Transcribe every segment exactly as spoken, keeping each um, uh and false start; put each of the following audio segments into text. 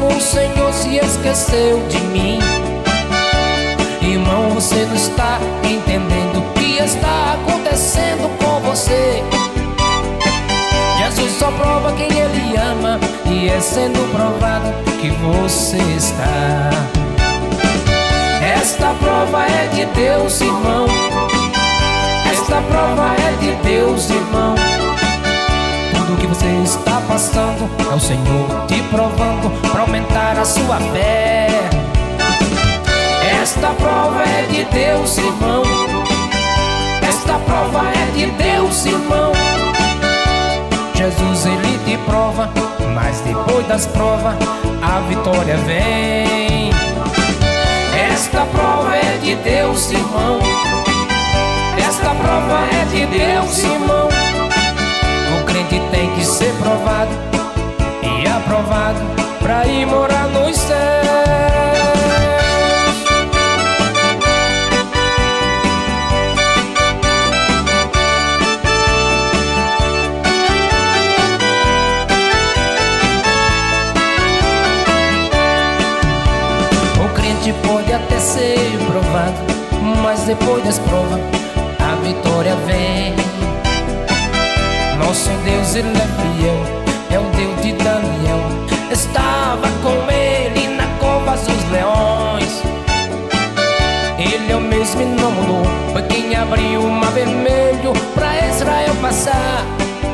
mesmo o Senhor se esqueceu de mim. Irmão, você não está entendendo o que está acontecendo com você. Jesus só prova quem Ele ama, e é sendo provado que você está. Esta prova é de Deus, irmão. Esta prova é de Deus, irmão. Tudo que você está passando é o Senhor te provando para aumentar a sua fé. Esta prova é de Deus, irmão. Esta prova é de Deus, irmão. Jesus, Ele te prova, mas depois das provas a vitória vem. Esta prova é de Deus, irmão. Esta prova é de Deus, irmão. O crente tem que ser provado e aprovado pra ir morar nos céus. Pode até ser provado, mas depois das provas a vitória vem. Nosso Deus, Ele é fiel, é o Deus de Daniel. Estava com Ele na cova dos leões. Ele é o mesmo e não mudou, foi quem abriu o mar vermelho pra Israel passar.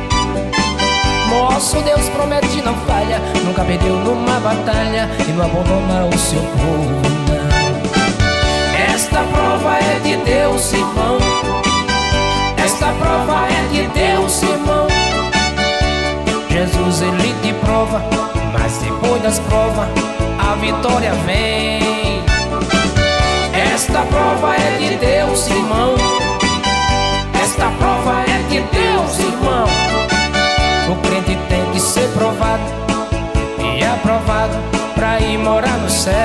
Nosso Deus promete, não falha, nunca perdeu numa batalha e não abandona o seu povo, não. Esta prova é de Deus, irmão. Esta prova é de Deus, irmão. Jesus, Ele te prova, mas depois das provas a vitória vem. Esta prova é de Deus, irmão. Esta prova é de Deus, irmão. O crente tem que ser provado e aprovado pra ir morar nos céus.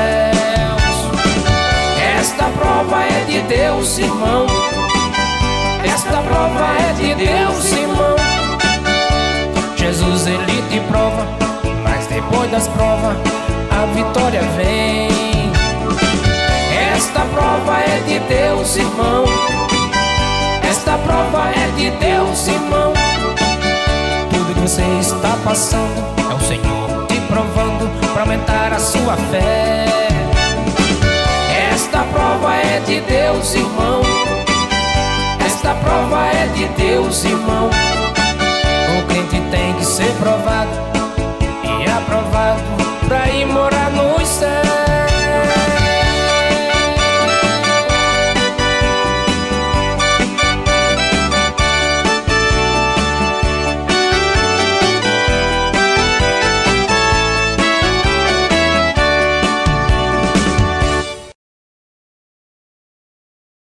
Esta prova é de Deus, irmão. Esta prova é de Deus, irmão. Jesus, Ele te prova, mas depois das provas a vitória vem. Esta prova é de Deus, irmão. Esta prova é de Deus, irmão. Tudo que você está passando é o Senhor te provando para aumentar a sua fé. Esta prova é de Deus, irmão. Esta prova é de Deus, irmão. O crente tem que ser provado